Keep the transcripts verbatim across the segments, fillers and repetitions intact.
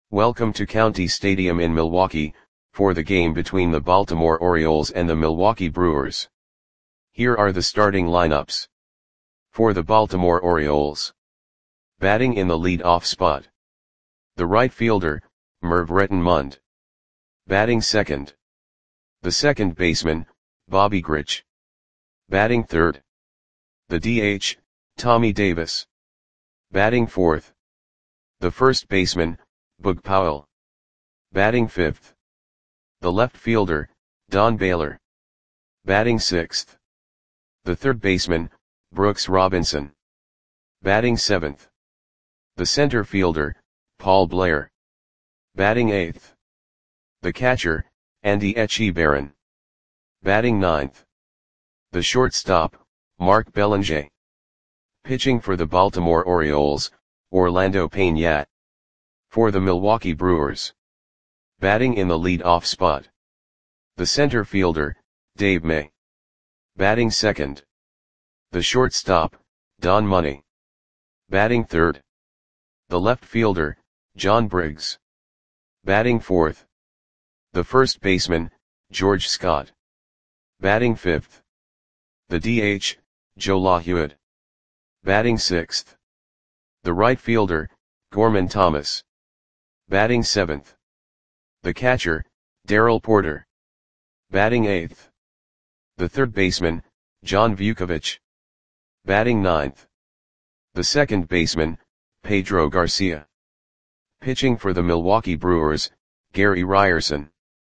Welcome to County Stadium in Milwaukee, for the game between the Baltimore Orioles and the Milwaukee Brewers. Here are the starting lineups. For the Baltimore Orioles. Batting in the lead-off spot. The right fielder, Merv Rettenmund. Batting second. The second baseman, Bobby Grich. Batting third. The D H, Tommy Davis. Batting fourth. The first baseman, Bug Powell. Batting fifth. The left fielder, Don Baylor. Batting sixth. The third baseman, Brooks Robinson. Batting seventh. The center fielder, Paul Blair. Batting eighth. The catcher, Andy Etchebarren. Batting ninth. The shortstop, Mark Belanger. Pitching for the Baltimore Orioles, Orlando Payne. For the Milwaukee Brewers. Batting in the lead-off spot. The center fielder, Dave May. Batting second. The shortstop, Don Money. Batting third. The left fielder, John Briggs. Batting fourth. The first baseman, George Scott. Batting fifth. The D H, Joe LaHuad. Batting sixth. The right fielder, Gorman Thomas. Batting seventh. The catcher, Darrell Porter. Batting eighth. The third baseman, John Vukovich. Batting ninth. The second baseman, Pedro Garcia. Pitching for the Milwaukee Brewers, Gary Ryerson.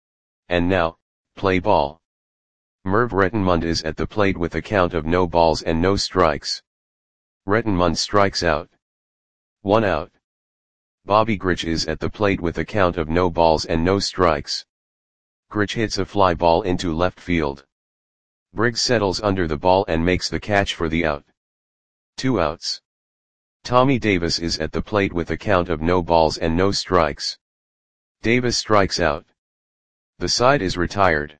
And now, play ball. Merv Rettenmund is at the plate with a count of no balls and no strikes. Rettenmund strikes out. One out. Bobby Grich is at the plate with a count of no balls and no strikes. Grich hits a fly ball into left field. Briggs settles under the ball and makes the catch for the out. Two outs. Tommy Davis is at the plate with a count of no balls and no strikes. Davis strikes out. The side is retired.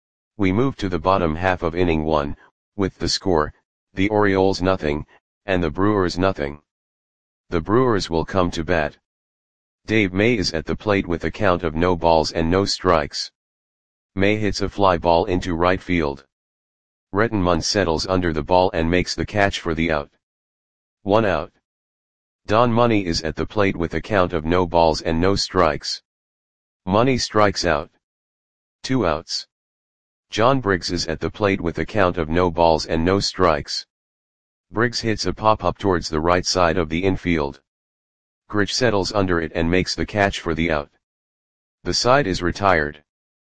We move to the bottom half of inning one, with the score, the Orioles nothing, and the Brewers nothing. The Brewers will come to bat. Dave May is at the plate with a count of no balls and no strikes. May hits a fly ball into right field. Rettenmund settles under the ball and makes the catch for the out. One out. Don Money is at the plate with a count of no balls and no strikes. Money strikes out. Two outs. John Briggs is at the plate with a count of no balls and no strikes. Briggs hits a pop-up towards the right side of the infield. Grich settles under it and makes the catch for the out. The side is retired.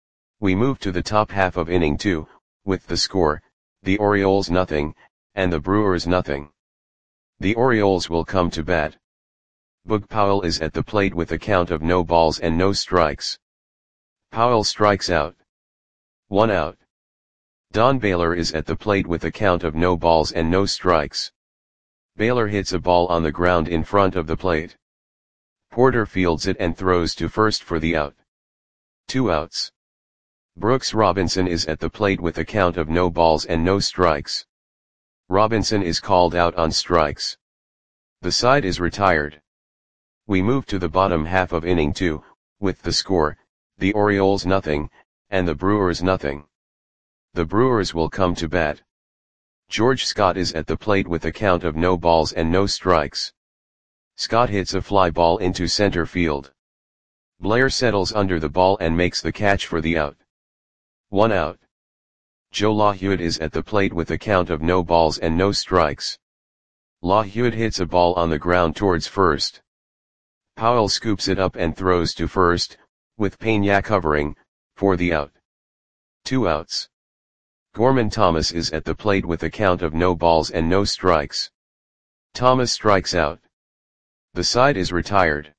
We move to the top half of inning two, with the score, the Orioles nothing, and the Brewers nothing. The Orioles will come to bat. Bug Powell is at the plate with a count of no balls and no strikes. Powell strikes out. One out. Don Baylor is at the plate with a count of no balls and no strikes. Baylor hits a ball on the ground in front of the plate. Porter fields it and throws to first for the out. Two outs. Brooks Robinson is at the plate with a count of no balls and no strikes. Robinson is called out on strikes. The side is retired. We move to the bottom half of inning two, with the score, the Orioles nothing, and the Brewers nothing. The Brewers will come to bat. George Scott is at the plate with a count of no balls and no strikes. Scott hits a fly ball into center field. Blair settles under the ball and makes the catch for the out. One out. Joe LaHuad is at the plate with a count of no balls and no strikes. LaHuad hits a ball on the ground towards first. Powell scoops it up and throws to first, with Pena covering, for the out. Two outs. Gorman Thomas is at the plate with a count of no balls and no strikes. Thomas strikes out. The side is retired.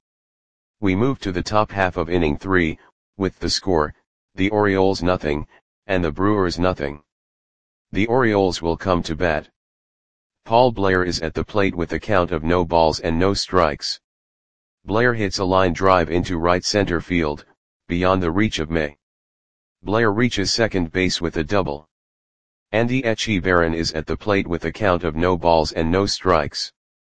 We move to the top half of inning three, with the score, the Orioles nothing, and the Brewers nothing. The Orioles will come to bat. Paul Blair is at the plate with a count of no balls and no strikes. Blair hits a line drive into right center field, beyond the reach of May. Blair reaches second base with a double. Andy Etchebarren is at the plate with a count of no balls and no strikes.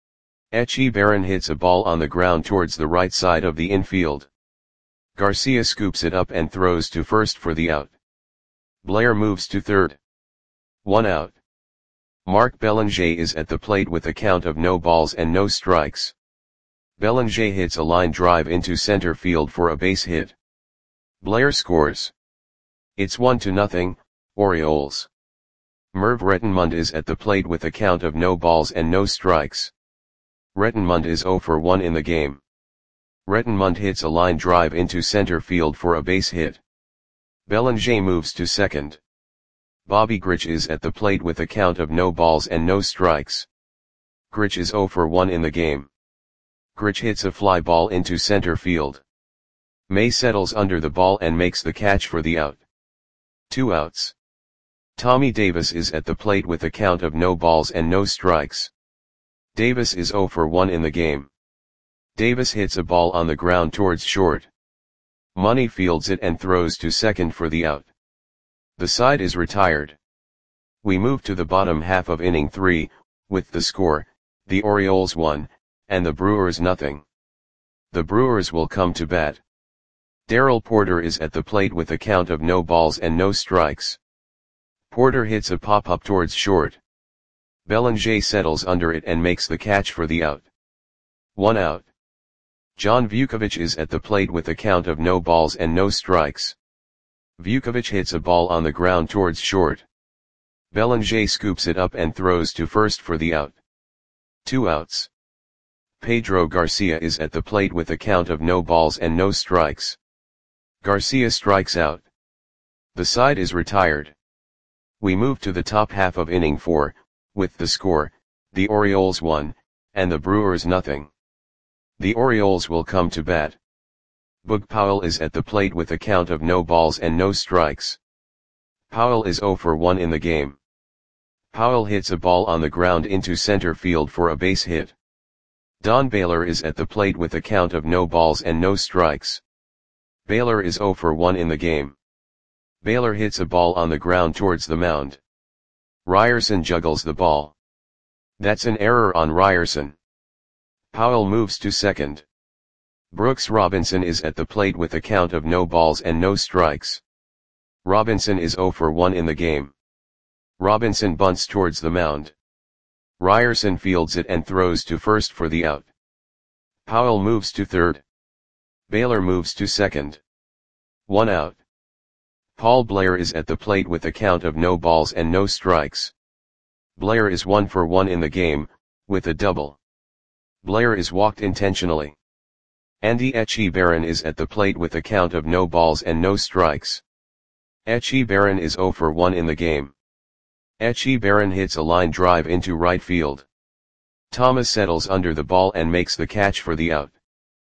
Echebarren hits a ball on the ground towards the right side of the infield. Garcia scoops it up and throws to first for the out. Blair moves to third. One out. Mark Belanger is at the plate with a count of no balls and no strikes. Belanger hits a line drive into center field for a base hit. Blair scores. It's one to nothing, Orioles. Merv Rettenmund is at the plate with a count of no balls and no strikes. Rettenmund is zero for one in the game. Rettenmund hits a line drive into center field for a base hit. Belanger moves to second. Bobby Grich is at the plate with a count of no balls and no strikes. Grich is zero for one in the game. Grich hits a fly ball into center field. May settles under the ball and makes the catch for the out. Two outs. Tommy Davis is at the plate with a count of no balls and no strikes. Davis is zero for one in the game. Davis hits a ball on the ground towards short. Money fields it and throws to second for the out. The side is retired. We move to the bottom half of inning three, with the score, the Orioles one, and the Brewers nothing. The Brewers will come to bat. Darrell Porter is at the plate with a count of no balls and no strikes. Porter hits a pop-up towards short. Belanger settles under it and makes the catch for the out. One out. John Vukovich is at the plate with a count of no balls and no strikes. Vukovich hits a ball on the ground towards short. Belanger scoops it up and throws to first for the out. Two outs. Pedro Garcia is at the plate with a count of no balls and no strikes. Garcia strikes out. The side is retired. We move to the top half of inning four, with the score, the Orioles one, and the Brewers nothing. The Orioles will come to bat. Boog Powell is at the plate with a count of no balls and no strikes. Powell is zero for one in the game. Powell hits a ball on the ground into center field for a base hit. Don Baylor is at the plate with a count of no balls and no strikes. Baylor is zero for one in the game. Baylor hits a ball on the ground towards the mound. Ryerson juggles the ball. That's an error on Ryerson. Powell moves to second. Brooks Robinson is at the plate with a count of no balls and no strikes. Robinson is zero for one in the game. Robinson bunts towards the mound. Ryerson fields it and throws to first for the out. Powell moves to third. Baylor moves to second. One out. Paul Blair is at the plate with a count of no balls and no strikes. Blair is one for one in the game, with a double. Blair is walked intentionally. Andy Echebarren is at the plate with a count of no balls and no strikes. Echebarren is zero for one in the game. Echebarren hits a line drive into right field. Thomas settles under the ball and makes the catch for the out.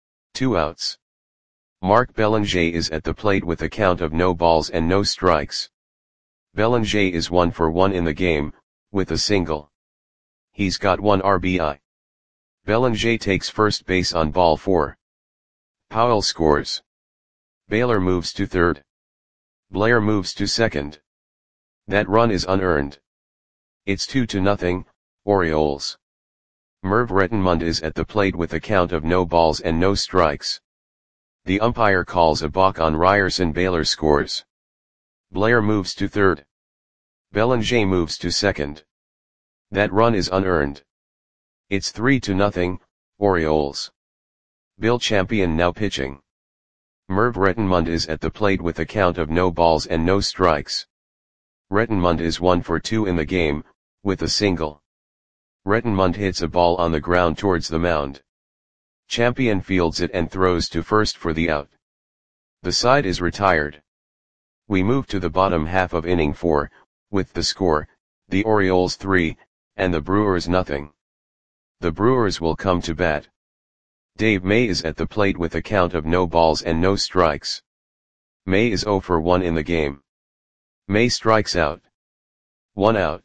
Two outs. Mark Belanger is at the plate with a count of no balls and no strikes. Belanger is one for one in the game, with a single. He's got one R B I. Belanger takes first base on ball four. Powell scores. Baylor moves to third. Blair moves to second. That run is unearned. It's two to nothing, Orioles. Merv Rettenmund is at the plate with a count of no balls and no strikes. The umpire calls a balk on Ryerson. Baylor scores. Blair moves to third. Belanger moves to second. That run is unearned. It's three to nothing, Orioles. Bill Champion now pitching. Merv Rettenmund is at the plate with a count of no balls and no strikes. Rettenmund is one for two in the game, with a single. Rettenmund hits a ball on the ground towards the mound. Champion fields it and throws to first for the out. The side is retired. We move to the bottom half of inning four, with the score, the Orioles three, and the Brewers nothing. The Brewers will come to bat. Dave May is at the plate with a count of no balls and no strikes. May is zero for one in the game. May strikes out. One out.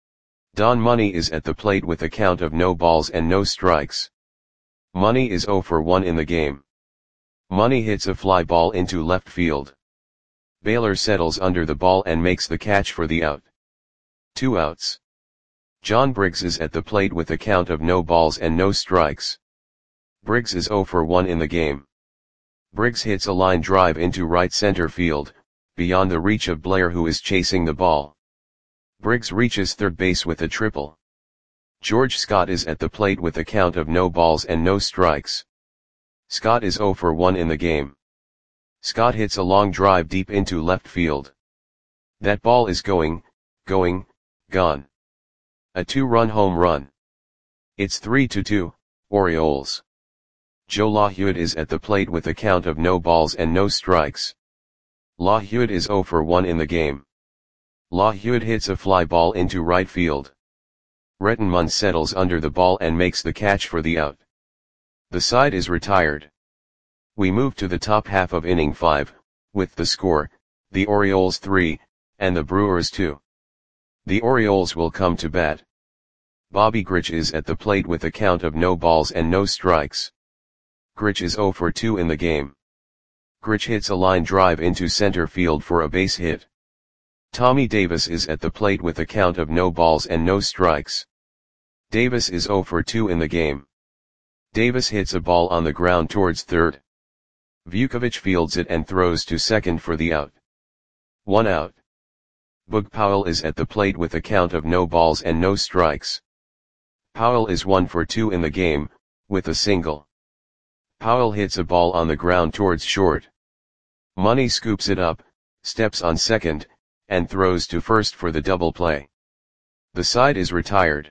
Don Money is at the plate with a count of no balls and no strikes. Money is zero for one in the game. Money hits a fly ball into left field. Baylor settles under the ball and makes the catch for the out. Two outs. John Briggs is at the plate with a count of no balls and no strikes. Briggs is zero for one in the game. Briggs hits a line drive into right center field, beyond the reach of Blair, who is chasing the ball. Briggs reaches third base with a triple. George Scott is at the plate with a count of no balls and no strikes. Scott is zero for one in the game. Scott hits a long drive deep into left field. That ball is going, going, gone. A two-run home run. It's three to two, Orioles. Joe LaHewitt is at the plate with a count of no balls and no strikes. LaHewitt is zero for one in the game. LaHewitt hits a fly ball into right field. Rettenmund settles under the ball and makes the catch for the out. The side is retired. We move to the top half of inning five, with the score, the Orioles three, and the Brewers two. The Orioles will come to bat. Bobby Grich is at the plate with a count of no balls and no strikes. Grich is zero for two in the game. Grich hits a line drive into center field for a base hit. Tommy Davis is at the plate with a count of no balls and no strikes. Davis is zero for two in the game. Davis hits a ball on the ground towards third. Vukovich fields it and throws to second for the out. One out. Boog Powell is at the plate with a count of no balls and no strikes. Powell is one for two in the game, with a single. Powell hits a ball on the ground towards short. Money scoops it up, steps on second, and throws to first for the double play. The side is retired.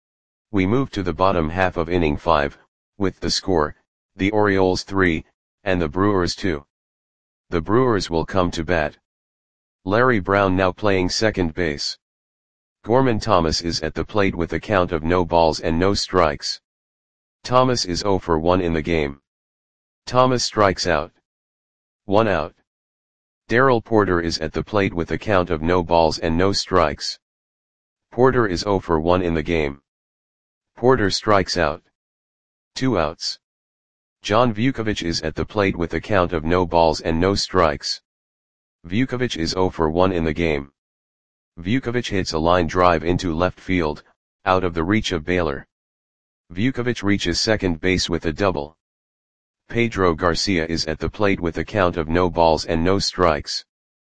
We move to the bottom half of inning five, with the score, the Orioles three, and the Brewers two. The Brewers will come to bat. Larry Brown now playing second base. Gorman Thomas is at the plate with a count of no balls and no strikes. Thomas is zero for one in the game. Thomas strikes out. One out. Darrell Porter is at the plate with a count of no balls and no strikes. Porter is zero for one in the game. Porter strikes out. Two outs. John Vukovich is at the plate with a count of no balls and no strikes. Vukovich is zero for one in the game. Vukovich hits a line drive into left field, out of the reach of Baylor. Vukovich reaches second base with a double. Pedro Garcia is at the plate with a count of no balls and no strikes.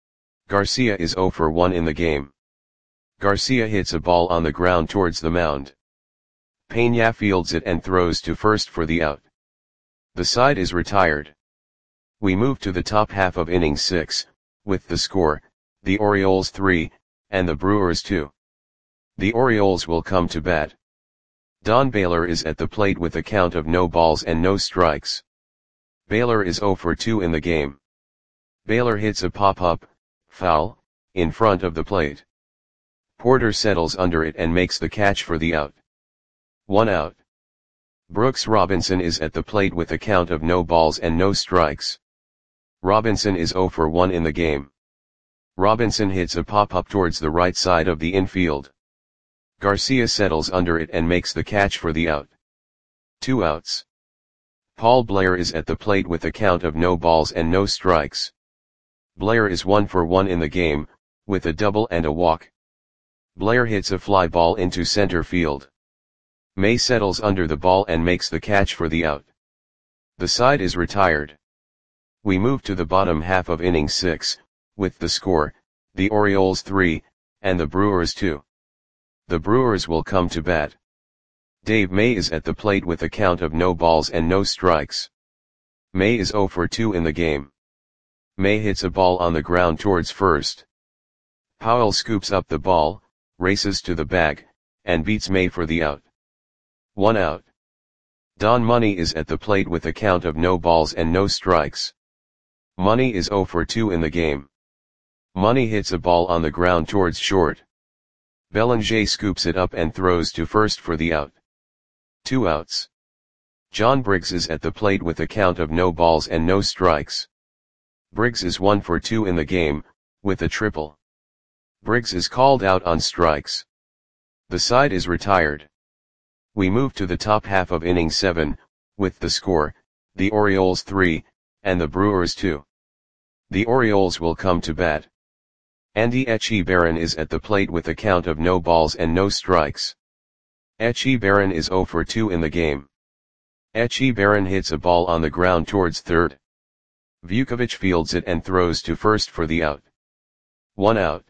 Garcia is zero for one in the game. Garcia hits a ball on the ground towards the mound. Peña fields it and throws to first for the out. The side is retired. We move to the top half of inning six, with the score, the Orioles three, and the Brewers two. The Orioles will come to bat. Don Baylor is at the plate with a count of no balls and no strikes. Baylor is zero for two in the game. Baylor hits a pop-up, foul, in front of the plate. Porter settles under it and makes the catch for the out. One out. Brooks Robinson is at the plate with a count of no balls and no strikes. Robinson is zero for one in the game. Robinson hits a pop-up towards the right side of the infield. Garcia settles under it and makes the catch for the out. Two outs. Paul Blair is at the plate with a count of no balls and no strikes. Blair is one for one in the game, with a double and a walk. Blair hits a fly ball into center field. May settles under the ball and makes the catch for the out. The side is retired. We move to the bottom half of inning six, with the score, the Orioles three, and the Brewers two. The Brewers will come to bat. Dave May is at the plate with a count of no balls and no strikes. May is zero for two in the game. May hits a ball on the ground towards first. Powell scoops up the ball, races to the bag, and beats May for the out. One out. Don Money is at the plate with a count of no balls and no strikes. Money is zero for two in the game. Money hits a ball on the ground towards short. Belanger scoops it up and throws to first for the out. Two outs. John Briggs is at the plate with a count of no balls and no strikes. Briggs is one for two in the game, with a triple. Briggs is called out on strikes. The side is retired. We move to the top half of inning seven, with the score, the Orioles three, and the Brewers two. The Orioles will come to bat. Andy Echebarren is at the plate with a count of no balls and no strikes. Echebarren is zero for two in the game. Echebarren hits a ball on the ground towards third. Vukovic fields it and throws to first for the out. One out.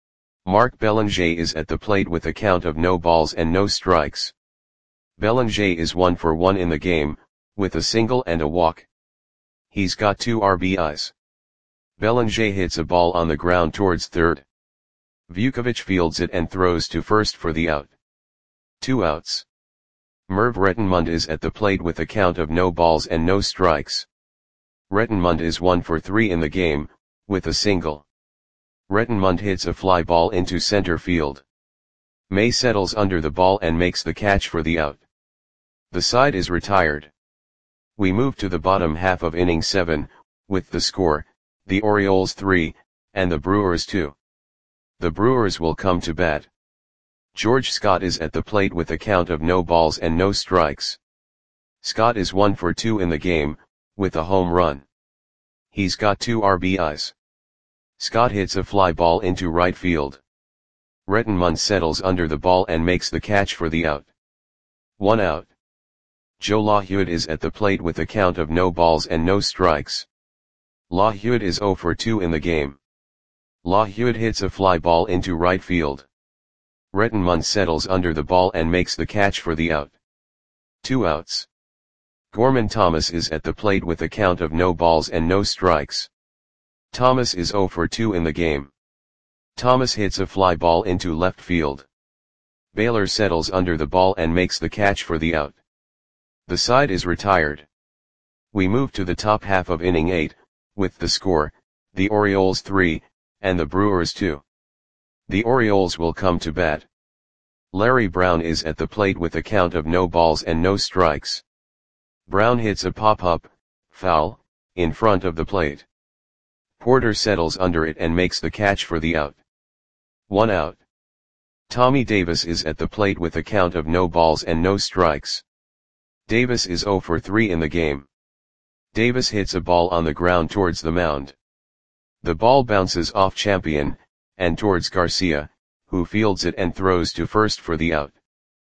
Marc Belanger is at the plate with a count of no balls and no strikes. Belanger is one for one in the game, with a single and a walk. He's got two R B Is. Belanger hits a ball on the ground towards third. Vukovic fields it and throws to first for the out. Two outs. Merv Rettenmund is at the plate with a count of no balls and no strikes. Rettenmund is one for three in the game, with a single. Rettenmund hits a fly ball into center field. May settles under the ball and makes the catch for the out. The side is retired. We move to the bottom half of inning seven, with the score, the Orioles three, and the Brewers two. The Brewers will come to bat. George Scott is at the plate with a count of no balls and no strikes. Scott is one for two in the game, with a home run. He's got two R B Is. Scott hits a fly ball into right field. Rettenmund settles under the ball and makes the catch for the out. One out. Joe LaHewitt is at the plate with a count of no balls and no strikes. LaHewitt is zero for two in the game. LaHewitt hits a fly ball into right field. Rettenmund settles under the ball and makes the catch for the out. Two outs. Gorman Thomas is at the plate with a count of no balls and no strikes. Thomas is zero for two in the game. Thomas hits a fly ball into left field. Baylor settles under the ball and makes the catch for the out. The side is retired. We move to the top half of inning eight, with the score, the Orioles three, and the Brewers two. The Orioles will come to bat. Larry Brown is at the plate with a count of no balls and no strikes. Brown hits a pop-up, foul, in front of the plate. Porter settles under it and makes the catch for the out. One out. Tommy Davis is at the plate with a count of no balls and no strikes. Davis is zero for three in the game. Davis hits a ball on the ground towards the mound. The ball bounces off Champion, and towards Garcia, who fields it and throws to first for the out.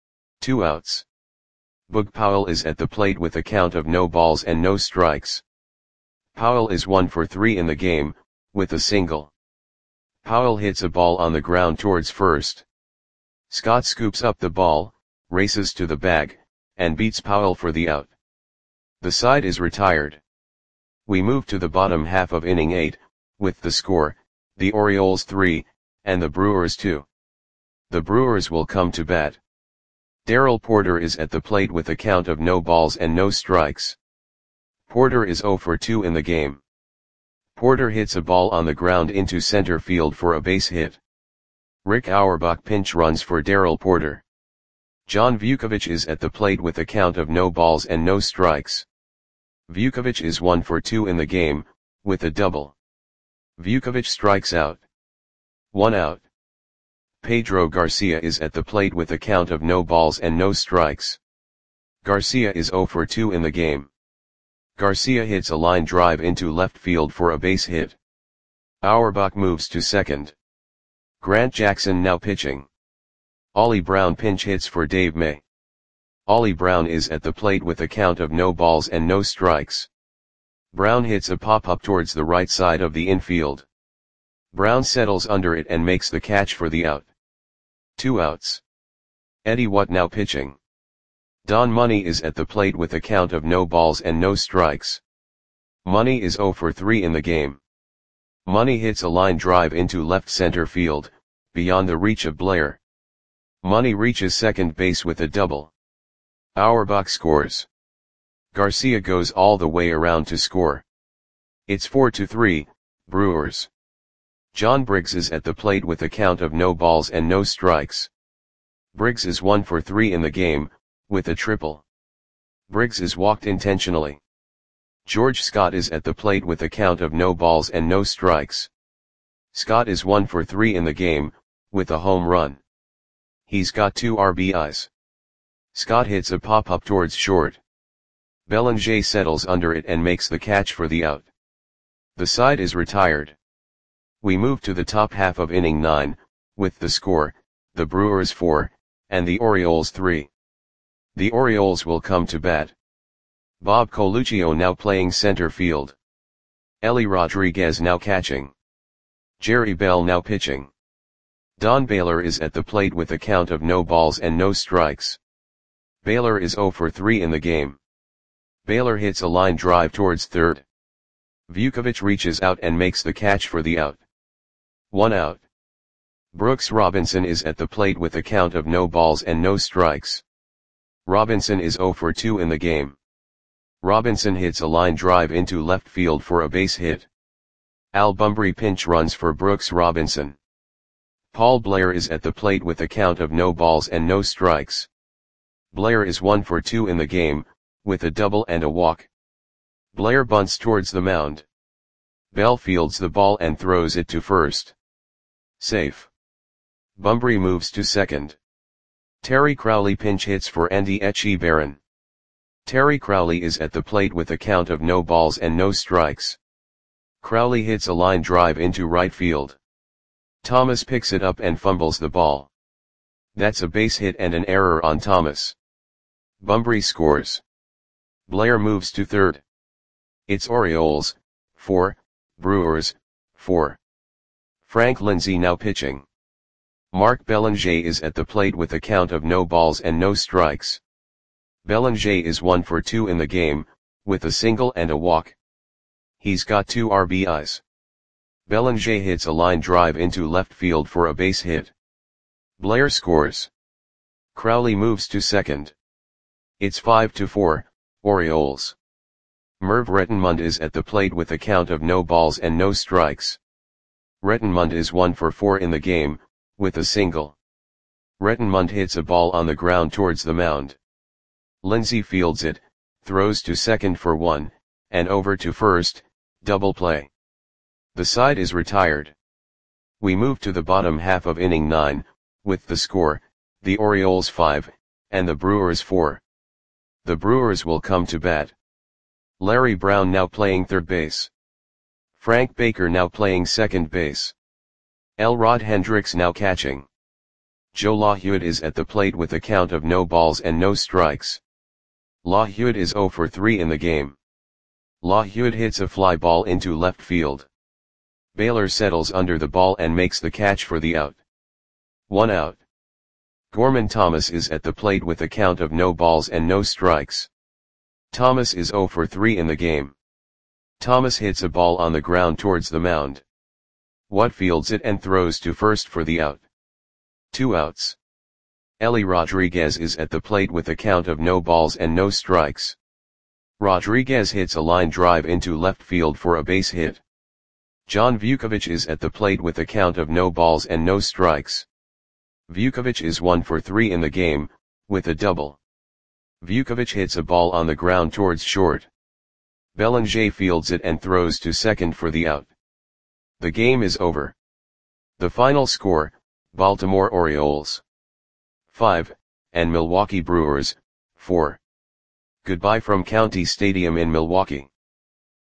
Two outs. Boog Powell is at the plate with a count of no balls and no strikes. Powell is one for three in the game, with a single. Powell hits a ball on the ground towards first. Scott scoops up the ball, races to the bag, and beats Powell for the out. The side is retired. We move to the bottom half of inning eight, with the score, the Orioles three, and the Brewers two. The Brewers will come to bat. Darrell Porter is at the plate with a count of no balls and no strikes. Porter is zero for two in the game. Porter hits a ball on the ground into center field for a base hit. Rick Auerbach pinch runs for Darrell Porter. John Vukovic is at the plate with a count of no balls and no strikes. Vukovic is one for two in the game, with a double. Vukovic strikes out. One out. Pedro Garcia is at the plate with a count of no balls and no strikes. Garcia is zero for two in the game. Garcia hits a line drive into left field for a base hit. Auerbach moves to second. Grant Jackson now pitching. Ollie Brown pinch hits for Dave May. Ollie Brown is at the plate with a count of no balls and no strikes. Brown hits a pop-up towards the right side of the infield. Brown settles under it and makes the catch for the out. Two outs. Eddie Watt now pitching. Don Money is at the plate with a count of no balls and no strikes. Money is zero for three in the game. Money hits a line drive into left center field, beyond the reach of Blair. Money reaches second base with a double. Auerbach scores. Garcia goes all the way around to score. It's four to three, Brewers. John Briggs is at the plate with a count of no balls and no strikes. Briggs is one for three in the game, with a triple. Briggs is walked intentionally. George Scott is at the plate with a count of no balls and no strikes. Scott is one for three in the game, with a home run. He's got two R B Is. Scott hits a pop-up towards short. Belanger settles under it and makes the catch for the out. The side is retired. We move to the top half of inning nine, with the score, the Brewers four, and the Orioles three. The Orioles will come to bat. Bob Coluccio now playing center field. Ellie Rodriguez now catching. Jerry Bell now pitching. Don Baylor is at the plate with a count of no balls and no strikes. Baylor is zero for three in the game. Baylor hits a line drive towards third. Vukovich reaches out and makes the catch for the out. One out. Brooks Robinson is at the plate with a count of no balls and no strikes. Robinson is zero for two in the game. Robinson hits a line drive into left field for a base hit. Al Bumbry pinch runs for Brooks Robinson. Paul Blair is at the plate with a count of no balls and no strikes. Blair is one for two in the game, with a double and a walk. Blair bunts towards the mound. Bell fields the ball and throws it to first. Safe. Bumbry moves to second. Terry Crowley pinch hits for Andy Etchebarren. Terry Crowley is at the plate with a count of no balls and no strikes. Crowley hits a line drive into right field. Thomas picks it up and fumbles the ball. That's a base hit and an error on Thomas. Bumbry scores. Blair moves to third. It's Orioles, four, Brewers, four. Frank Lindsay now pitching. Mark Belanger is at the plate with a count of no balls and no strikes. Belanger is one for two in the game, with a single and a walk. He's got two R B Is. Belanger hits a line drive into left field for a base hit. Blair scores. Crowley moves to second. It's five to four, Orioles. Merv Rettenmund is at the plate with a count of no balls and no strikes. Rettenmund is one for four in the game, with a single. Rettenmund hits a ball on the ground towards the mound. Lindsay fields it, throws to second for one, and over to first, double play. The side is retired. We move to the bottom half of inning nine, with the score, the Orioles five, and the Brewers four. The Brewers will come to bat. Larry Brown now playing third base. Frank Baker now playing second base. Elrod Hendricks now catching. Joe LaHewitt is at the plate with a count of no balls and no strikes. LaHewitt is zero for three in the game. LaHewitt hits a fly ball into left field. Baylor settles under the ball and makes the catch for the out. One out. Gorman Thomas is at the plate with a count of no balls and no strikes. Thomas is zero for three in the game. Thomas hits a ball on the ground towards the mound. Watt fields it and throws to first for the out. Two outs. Ellie Rodriguez is at the plate with a count of no balls and no strikes. Rodriguez hits a line drive into left field for a base hit. John Vukovich is at the plate with a count of no balls and no strikes. Vukovich is one for three in the game, with a double. Vukovich hits a ball on the ground towards short. Belanger fields it and throws to second for the out. The game is over. The final score, Baltimore Orioles five, and Milwaukee Brewers four. Goodbye from County Stadium in Milwaukee.